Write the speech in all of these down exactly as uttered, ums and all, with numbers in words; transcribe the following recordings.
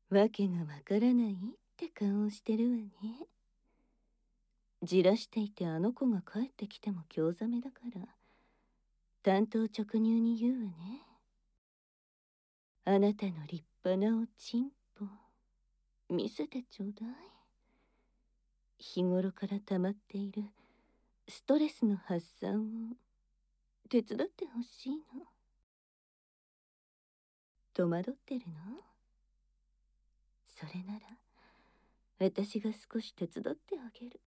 わけがわからないって顔をしてるわね。じらしていてあの子が帰ってきても興ざめだから、単刀直入に言うわね。あなたの立派なおちんぽ、見せてちょうだい。日頃から溜まっているストレスの発散を手伝ってほしいの。戸惑ってるの？それなら私が少し手伝ってあげる。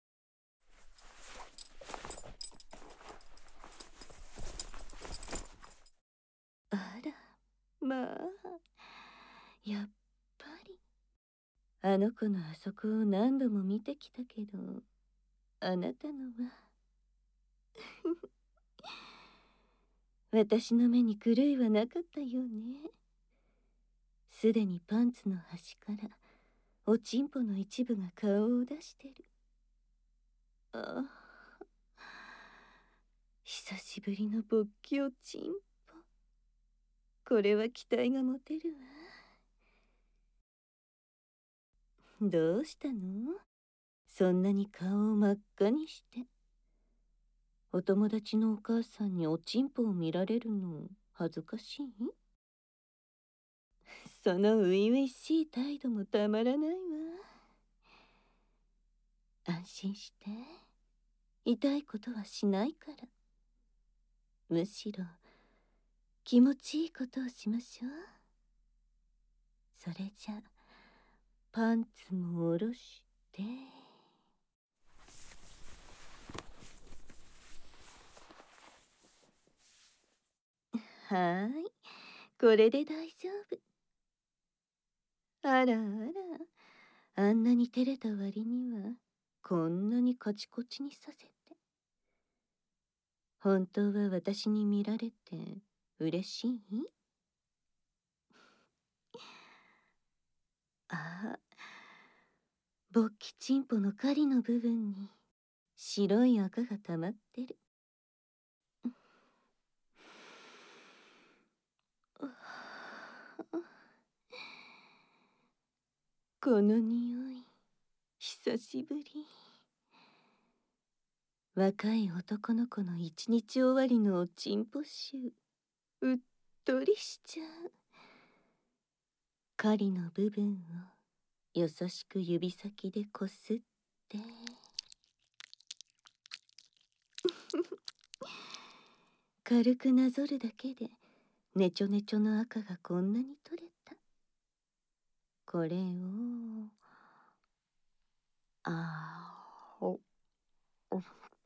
あら、まあ、やっぱりあの子のあそこを何度も見てきたけど、あなたのは私の目に狂いはなかったようね。すでにパンツの端からおちんぽの一部が顔を出してる。ああ、久しぶりの勃起おちんぽ。これは期待が持てるわ。どうしたの？そんなに顔を真っ赤にして。お友達のお母さんにおちんぽを見られるの恥ずかしい？その初々しい態度もたまらないわ。安心して、痛いことはしないから。むしろ気持ちいいことをしましょう。それじゃパンツも下ろして。はーい、これで大丈夫。あらあら、あんなに照れた割にはこんなにカチコチにさせて。本当は私に見られて嬉しい？ああ、勃起チンポの狩りの部分に白い赤が溜まってる。この匂い、久しぶり。若い男の子の一日終わりのおちんぽ臭、うっとりしちゃう。狩りの部分を優しく指先でこすって軽くなぞるだけでねちょねちょの赤がこんなに取れた。これをあーおお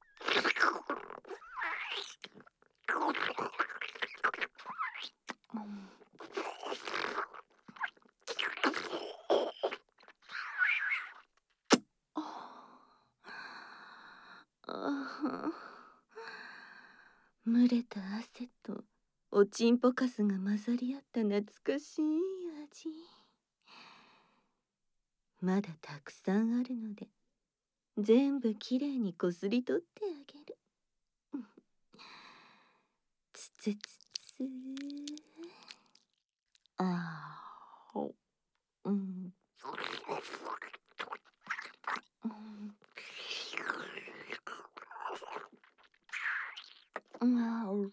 あ蒸れた汗とおちんぽかすが混ざり合った懐かしい味。まだたくさんあるので全部きれいにこすり取ってあげる。つつつつあーほうん、うん、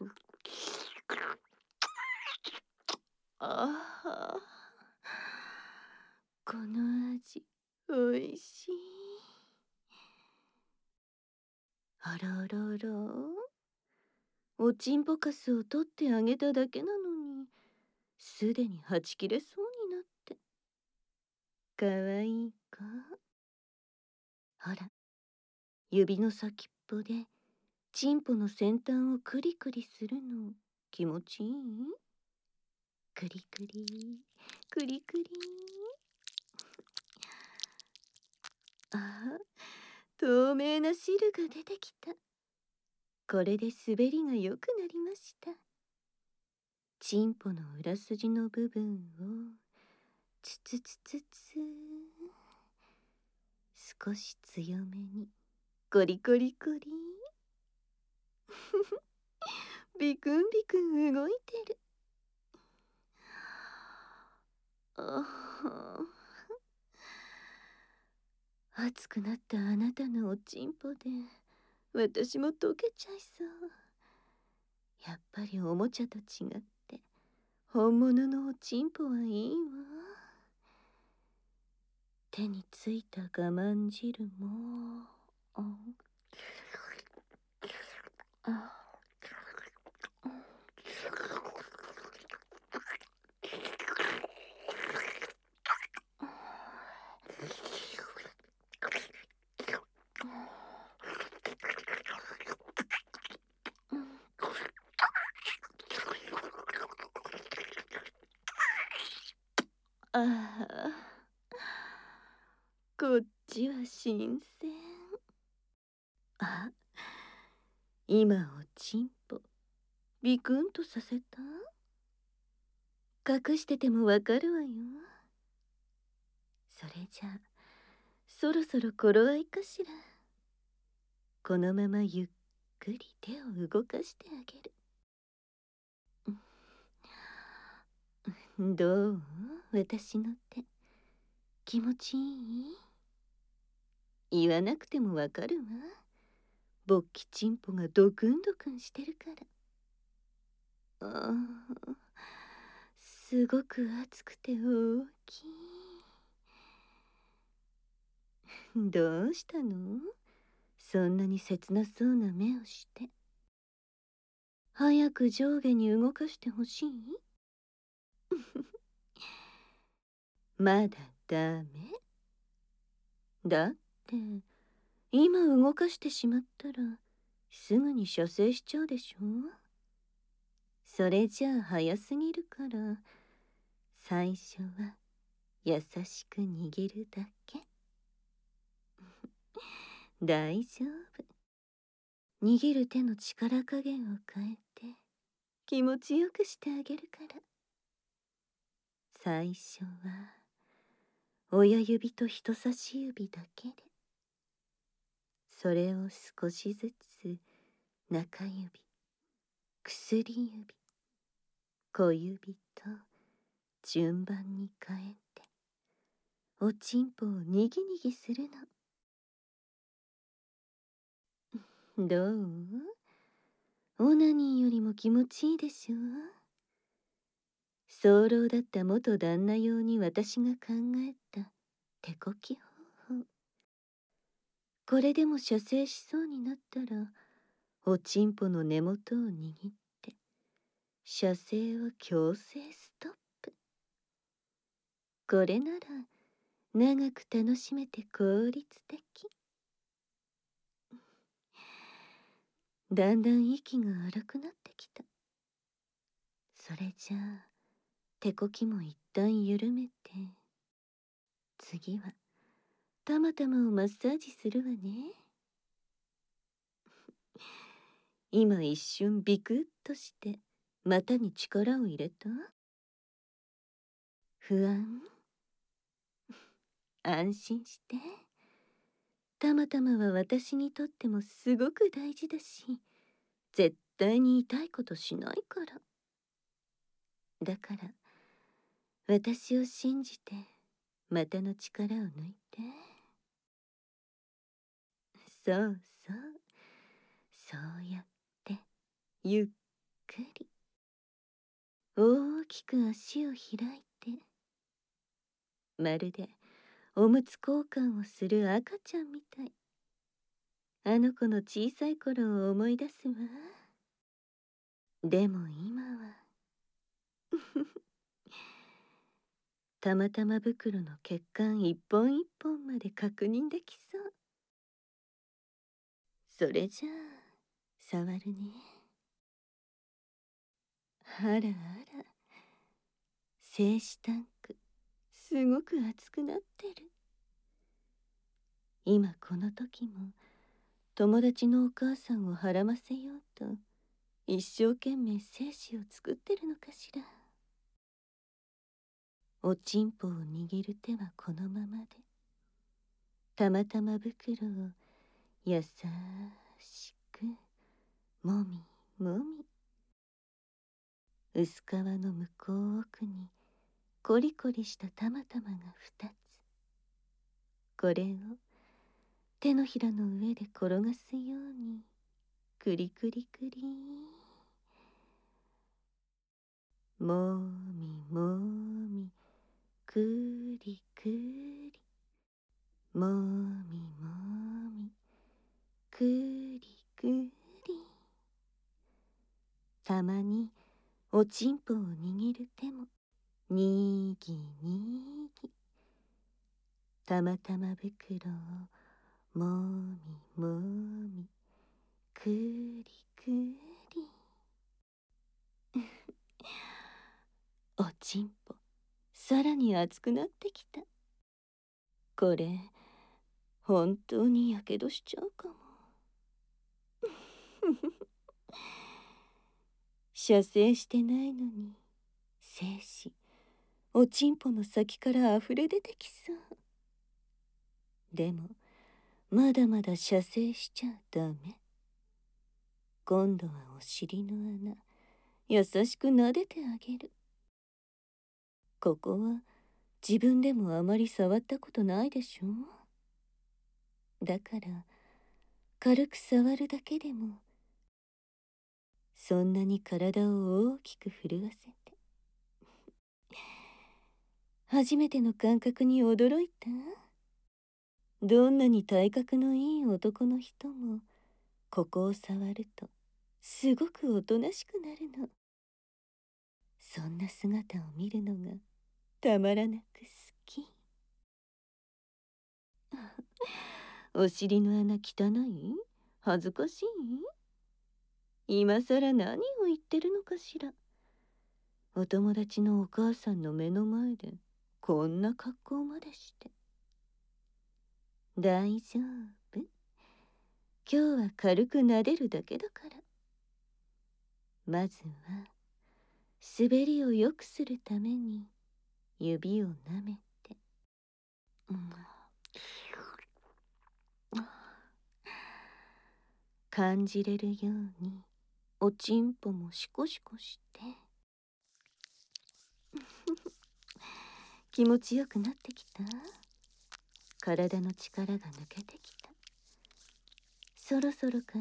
ああ、この味おいしい。あらあらあら、おちんぽかすを取ってあげただけなのにすでにはち切れそうになって。かわいいか？ほら、指の先っぽでチンポの先端をクリクリするの気持ちいい？クリクリクリクリ。ああ、透明な汁が出てきた。これで滑りが良くなりました。チンポの裏筋の部分をつつつつつ少し強めにコリコリコリ。ビクンビクン動いてる。ああ、 熱くなったあなたのおちんぽで私も溶けちゃいそう。やっぱりおもちゃと違って本物のおちんぽはいいわ。手についた我慢汁もああああ、こっちは新鮮。あ、今おちんぽビクンとさせた？隠しててもわかるわよ。それじゃあそろそろ頃合いかしら。このままゆっくり手を動かしてあげる。どう？私の手気持ちいい？言わなくてもわかるわ。勃起チンポがドクンドクンしてるから。ああ、すごく熱くて大きい。どうしたの？そんなに切なそうな目をして。早く上下に動かしてほしい？まだダメ？だって今動かしてしまったらすぐに射精しちゃうでしょ。それじゃあ早すぎるから、最初は優しく握るだけ。大丈夫。握る手の力加減を変えて気持ちよくしてあげるから。最初は親指と人差し指だけで、それを少しずつ中指、薬指、小指と順番に変えておちんぽをにぎにぎするの。どう？オナニーよりも気持ちいいでしょう？早漏だった元旦那用に私が考えた手こき方法。これでも射精しそうになったらおちんぽの根元を握って射精を強制ストップ。これなら長く楽しめて効率的。だんだん息が荒くなってきた。それじゃあ手こきも一旦緩めて、次はたまたまをマッサージするわね。今一瞬ビクッとして股に力を入れた？不安？安心して。たまたまは私にとってもすごく大事だし、絶対に痛いことしないから。だから私を信じて股の力を抜いて。そうそう、そうやってゆっくり大きく足を開いて、まるでおむつ交換をする赤ちゃんみたい。あの子の小さい頃を思い出すわ。でも今はたまたま袋の血管一本一本まで確認できそう。それじゃあ触るね。あらあら、精子タンクすごく熱くなってる。今この時も友達のお母さんをはらませようと一生懸命精子を作ってるのかしら。おちんぽを握る手はこのままで、たまたま袋を優しくもみもみ。薄皮の向こう奥にコリコリしたたまたまがふたつ。これを手のひらの上で転がすようにくりくりくり。もみもみくりくり。もみもみくりくり。たまにおちんぽを握る手もにぎにぎ。玉玉袋をもみもみくりくり。おちんぽさらに熱くなってきた。これ本当にやけどしちゃうかも。射精してないのに精子おちんぽの先からあふれ出てきそう。でもまだまだ射精しちゃダメ。今度はお尻の穴優しく撫でてあげる。ここは自分でもあまり触ったことないでしょ。だから軽く触るだけでもそんなに体を大きく震わせて。初めての感覚に驚いた。どんなに体格のいい男の人もここを触るとすごくおとなしくなるの。そんな姿を見るのがたまらなく好き。お尻の穴汚い？恥ずかしい？今さら何を言ってるのかしら。お友達のお母さんの目の前でこんな格好までして。大丈夫。今日は軽く撫でるだけだから。まずは滑りを良くするために指を舐めて、うん、感じれるようにおちんぽもシコシコして気持ちよくなってきた。体の力が抜けてきた。そろそろかな。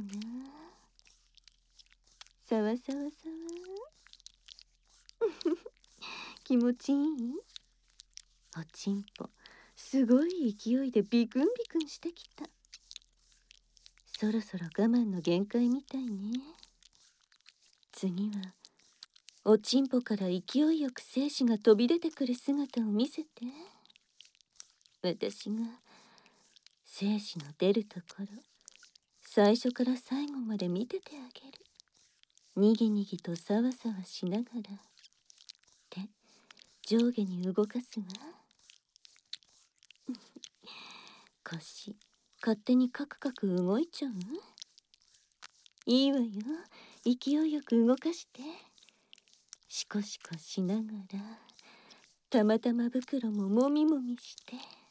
さわさわさわ気持ちいい？おちんぽすごい勢いでビクンビクンしてきた。そろそろ我慢の限界みたいね。次はおちんぽから勢いよく精子が飛び出てくる姿を見せて。私が精子の出るところ最初から最後まで見ててあげる。にぎにぎとさわさわしながら手上下に動かすわ。腰勝手にカクカク動いちゃう？いいわよ。勢いよく動かして。シコシコしながら玉玉袋ももみもみして。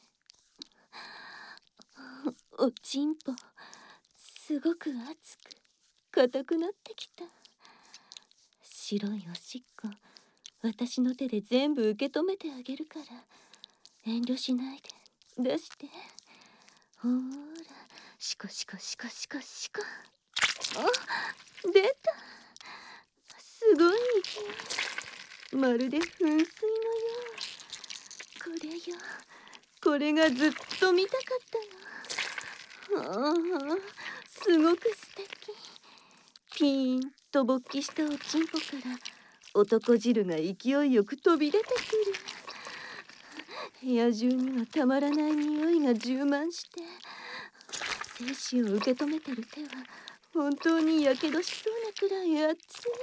おちんぽすごく熱く硬くなってきた。白いおしっこ私の手で全部受け止めてあげるから遠慮しないで出して。ほーらシコシコシコシコシコ。あ、出た。すごい勢い。まるで噴水のよう。これよ、これがずっと見たかったの。ああ、すごく素敵。ピーンと勃起したおちんぽから男汁が勢いよく飛び出てくる。部屋中にはたまらない匂いが充満して精子を受け止めてる手は本当にやけどしそうなくらい熱い。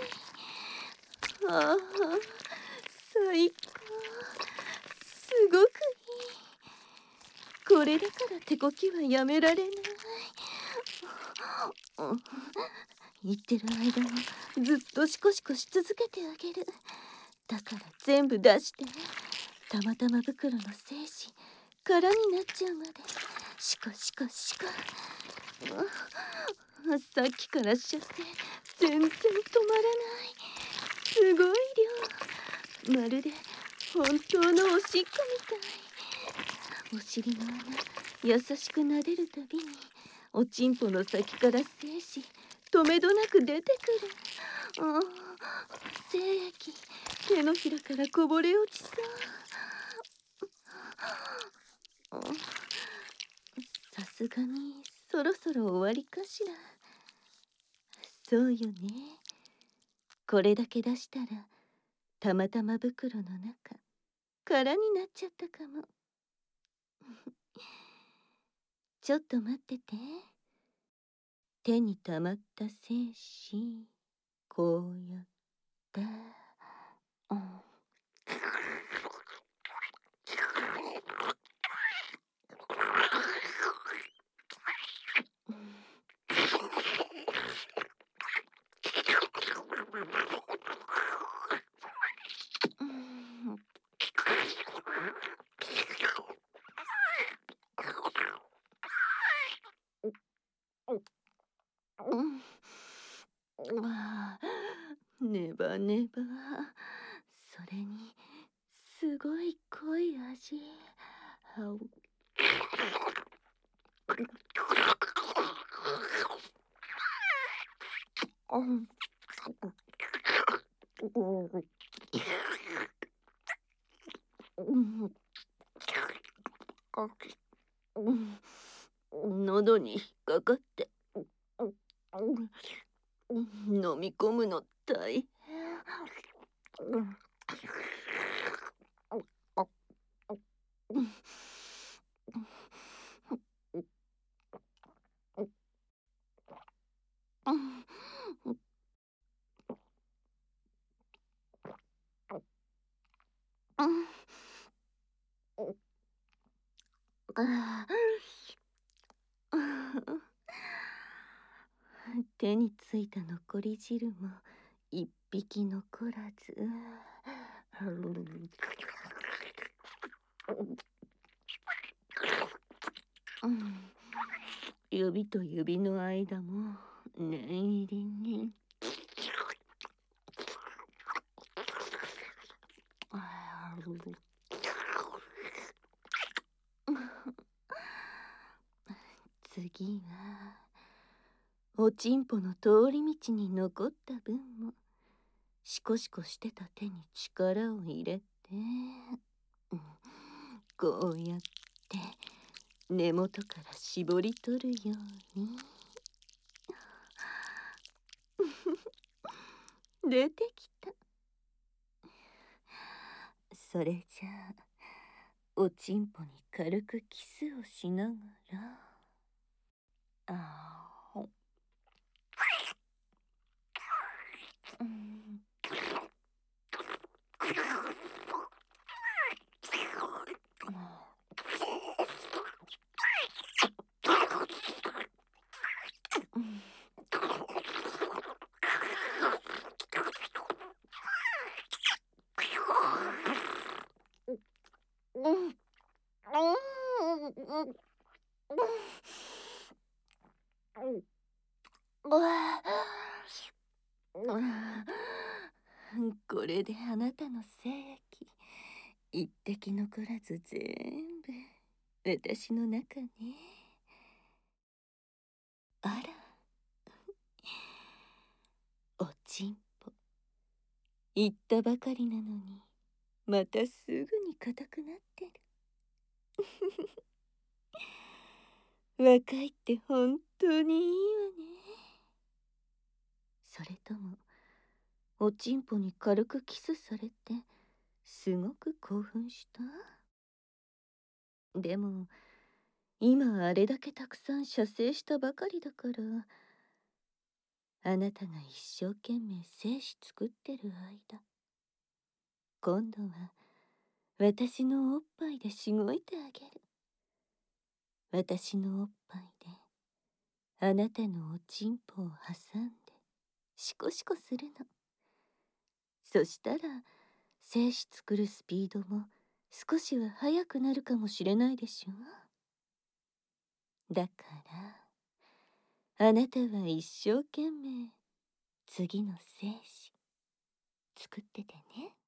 ああ、最高。すごくいい。これだから手こきはやめられない。言ってる間もずっとシコシコし続けてあげる。だから全部出してたまたま袋の精子空になっちゃうまでシコシコシコ。さっきから射精全然止まらない。すごい量。まるで本当のおしっこみたい。お尻の穴優しく撫でるたびにおちんぽの先から精子とめどなく出てくる。ああ、精液手のひらからこぼれ落ちそう。あ、さすがにそろそろ終わりかしら。そうよね。これだけ出したらたまたま袋の中空になっちゃったかも。ちょっと待ってて。手に溜まった精子こうやってうんああ、ネバネバ。それにすごい濃い味。喉に引っかかって飲み込むの大変。手についた残り汁も一匹残らず。指と指の間も念入りに。次はおちんぽの通り道に残った分もシコシコしてた手に力を入れて、こうやって根元から絞り取るように。出てきた。それじゃあおちんぽに軽くキスをしながら、あーうん、これであなたの精液一滴残らず全部私の中ね。あら、おちんぽ言ったばかりなのにまたすぐに硬くなってる。若いって本当にいいわね。それともおちんぽに軽くキスされてすごく興奮した？でも今あれだけたくさん射精したばかりだから、あなたが一生懸命精子作ってる間、今度は私のおっぱいでしごいてあげる。私のおっぱいであなたのおちんぽを挟んでシコシコするの。そしたら精子作るスピードも少しは速くなるかもしれないでしょ。だからあなたは一生懸命次の精子作っててね。